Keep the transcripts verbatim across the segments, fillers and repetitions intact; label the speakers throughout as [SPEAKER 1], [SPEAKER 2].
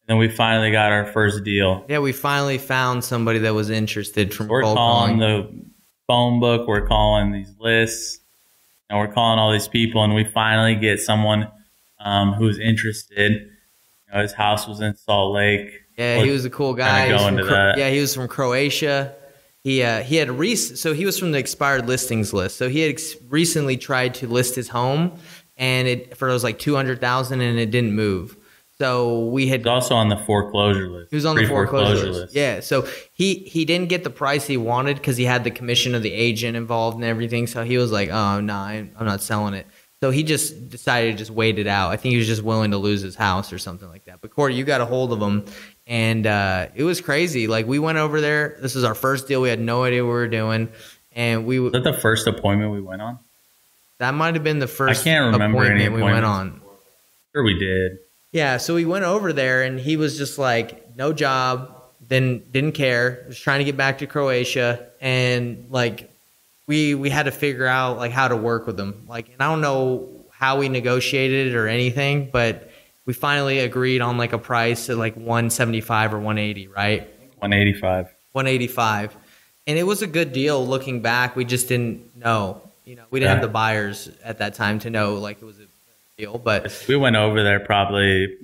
[SPEAKER 1] then we finally got our first deal.
[SPEAKER 2] Yeah, we finally found somebody that was interested from
[SPEAKER 1] We're
[SPEAKER 2] cold
[SPEAKER 1] calling
[SPEAKER 2] calling.
[SPEAKER 1] the phone book. We're calling these lists. And we're calling all these people. And we finally get someone um, who's interested. You know, his house was in Salt Lake.
[SPEAKER 2] Yeah,
[SPEAKER 1] Let's
[SPEAKER 2] he was a cool guy.
[SPEAKER 1] kinda
[SPEAKER 2] He was
[SPEAKER 1] go
[SPEAKER 2] from
[SPEAKER 1] into
[SPEAKER 2] Cro-
[SPEAKER 1] that.
[SPEAKER 2] Yeah, he was from Croatia. He uh, he had rec- so he was from the expired listings list. So he had ex- recently tried to list his home, and it for it was like two hundred thousand, and it didn't move. So we had
[SPEAKER 1] He's also on the foreclosure list.
[SPEAKER 2] He was on the foreclosure,
[SPEAKER 1] Pre-foreclosure
[SPEAKER 2] list. Yeah, so he he didn't get the price he wanted because he had the commission of the agent involved and everything. So he was like, "Oh no, nah, I'm not selling it." So he just decided to just wait it out. I think he was just willing to lose his house or something like that. But Corey, you got a hold of him, and uh, it was crazy. Like we went over there. This was our first deal. We had no idea what we were doing, and we
[SPEAKER 1] Was that the first appointment we went on?
[SPEAKER 2] that might have been the first
[SPEAKER 1] I can't remember
[SPEAKER 2] appointment
[SPEAKER 1] any
[SPEAKER 2] we went
[SPEAKER 1] appointments.
[SPEAKER 2] on.
[SPEAKER 1] Sure, we did.
[SPEAKER 2] Yeah, so we went over there, and he was just like, no job, then didn't care, was trying to get back to Croatia, and like we we had to figure out like how to work with him. Like, and I don't know how we negotiated it or anything, but we finally agreed on like a price at like one seventy-five or one eighty, right?
[SPEAKER 1] one eighty-five.
[SPEAKER 2] one eighty-five, and it was a good deal. Looking back, we just didn't know. You know, we didn't
[SPEAKER 1] Yeah.
[SPEAKER 2] have the buyers at that time to know like it was a deal, but.
[SPEAKER 1] We went over there probably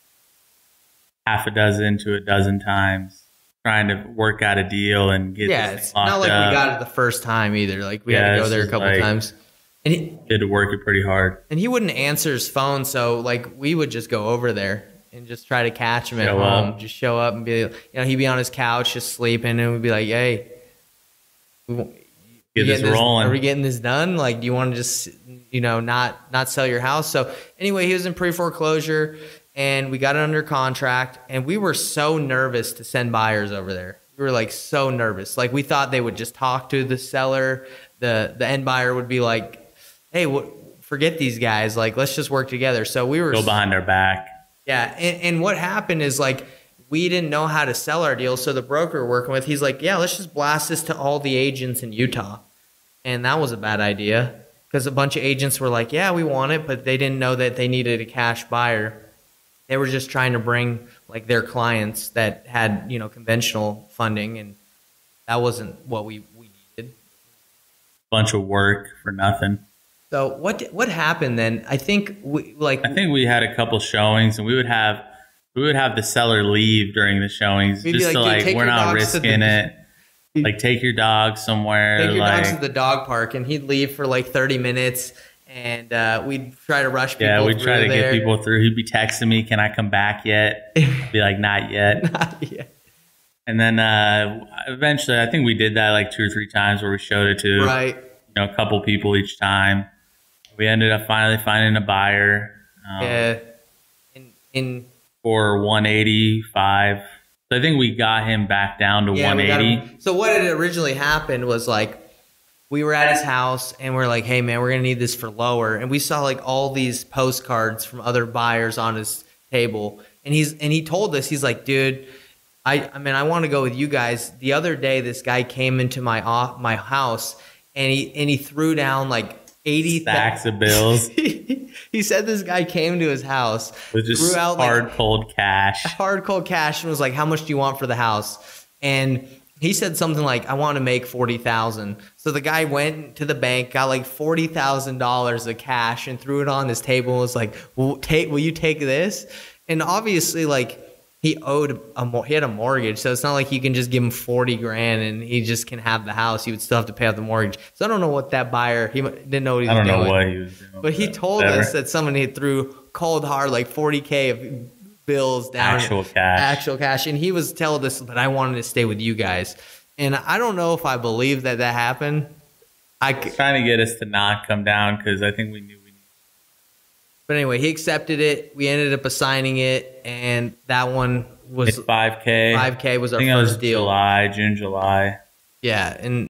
[SPEAKER 1] half a dozen to a dozen times trying to work out a deal and get
[SPEAKER 2] Yeah,
[SPEAKER 1] this
[SPEAKER 2] it's
[SPEAKER 1] thing
[SPEAKER 2] not
[SPEAKER 1] locked
[SPEAKER 2] like
[SPEAKER 1] up.
[SPEAKER 2] we got it the first time either. Like we had
[SPEAKER 1] Yeah,
[SPEAKER 2] to go
[SPEAKER 1] this
[SPEAKER 2] there a
[SPEAKER 1] is
[SPEAKER 2] couple
[SPEAKER 1] like-
[SPEAKER 2] times, and he
[SPEAKER 1] Had to work it pretty hard.
[SPEAKER 2] and he wouldn't answer his phone. So like we would just go over there and just try to catch him at
[SPEAKER 1] Show
[SPEAKER 2] home.
[SPEAKER 1] up.
[SPEAKER 2] Just show up and be, you know, he'd be on his couch just sleeping, and we'd be like, "Hey, we, wa-
[SPEAKER 1] Get
[SPEAKER 2] we
[SPEAKER 1] this
[SPEAKER 2] getting
[SPEAKER 1] rolling.
[SPEAKER 2] Are we getting this done? Like, do you want to just, you know, not not sell your house?" So anyway, he was in pre foreclosure, and we got it under contract, and we were so nervous to send buyers over there. We were like so nervous. Like we thought they would just talk to the seller. The the end buyer would be like, "Hey, what, forget these guys. Like, let's just work together." So we were
[SPEAKER 1] Go behind their back.
[SPEAKER 2] yeah, and, and what happened is like we didn't know how to sell our deal. So the broker we're working with, he's like, "Yeah, let's just blast this to all the agents in Utah," and that was a bad idea because a bunch of agents were like, "Yeah, we want it," but they didn't know that they needed a cash buyer. They were just trying to bring like their clients that had, you know, conventional funding, and that wasn't what we, we needed.
[SPEAKER 1] Bunch of work for nothing.
[SPEAKER 2] So what what happened then? I think we like
[SPEAKER 1] I think we had a couple showings, and we would have we would have the seller leave during the showings
[SPEAKER 2] We'd be
[SPEAKER 1] just
[SPEAKER 2] like,
[SPEAKER 1] to
[SPEAKER 2] "Dude,
[SPEAKER 1] like
[SPEAKER 2] take
[SPEAKER 1] we're
[SPEAKER 2] your
[SPEAKER 1] not
[SPEAKER 2] dogs to
[SPEAKER 1] risking
[SPEAKER 2] the-
[SPEAKER 1] it. Like take your dog somewhere.
[SPEAKER 2] take your
[SPEAKER 1] like
[SPEAKER 2] dogs to the dog park," and he'd leave for like thirty minutes, and uh, we'd try to rush people.
[SPEAKER 1] yeah, we'd try to
[SPEAKER 2] through
[SPEAKER 1] get
[SPEAKER 2] there.
[SPEAKER 1] people through. He'd be texting me, "Can I come back yet?" I'd be like, "Not yet."
[SPEAKER 2] Yeah.
[SPEAKER 1] And then uh, eventually, I think we did that like two or three times where we showed it to
[SPEAKER 2] Right.
[SPEAKER 1] you know a couple people each time. We ended up finally finding a buyer um,
[SPEAKER 2] Yeah. In in
[SPEAKER 1] for one eighty-five. So I think we got him back down to
[SPEAKER 2] yeah, we got
[SPEAKER 1] 180.
[SPEAKER 2] him. So what had originally happened was like we were at his house and we're like, "Hey man, we're gonna need this for lower," and we saw like all these postcards from other buyers on his table, and he's and he told us, he's like, "Dude, I I mean I want to go with you guys." The other day, this guy came into my off my house and he and he threw down like eighty
[SPEAKER 1] Stacks of bills
[SPEAKER 2] he said this guy came to his house,
[SPEAKER 1] with just
[SPEAKER 2] threw out like
[SPEAKER 1] hard cold cash.
[SPEAKER 2] hard cold cash, and was like, "How much do you want for the house?" And he said something like, "I want to make forty thousand." So the guy went to the bank, got like forty thousand dollars of cash, and threw it on his table and was like, "Will take? Will you take this?" And obviously, like he owed a mor- he had a mortgage, so it's not like you can just give him forty grand and he just can have the house. He would still have to pay off the mortgage. So I don't know what that buyer he m- didn't know what he was
[SPEAKER 1] I don't
[SPEAKER 2] doing.
[SPEAKER 1] know what he was doing.
[SPEAKER 2] But he told
[SPEAKER 1] whatever.
[SPEAKER 2] us that someone had threw cold hard like forty K of bills down.
[SPEAKER 1] Actual cash.
[SPEAKER 2] Actual cash. And he was telling us, "But I wanted to stay with you guys." And I don't know if I believe that that happened. I, c-
[SPEAKER 1] trying to get us to not come down because I think we knew we needed.
[SPEAKER 2] but anyway, he accepted it. We ended up assigning it. And that one was
[SPEAKER 1] It's five K.
[SPEAKER 2] five K was
[SPEAKER 1] I
[SPEAKER 2] our
[SPEAKER 1] think it was
[SPEAKER 2] first deal.
[SPEAKER 1] July, June, July.
[SPEAKER 2] Yeah. And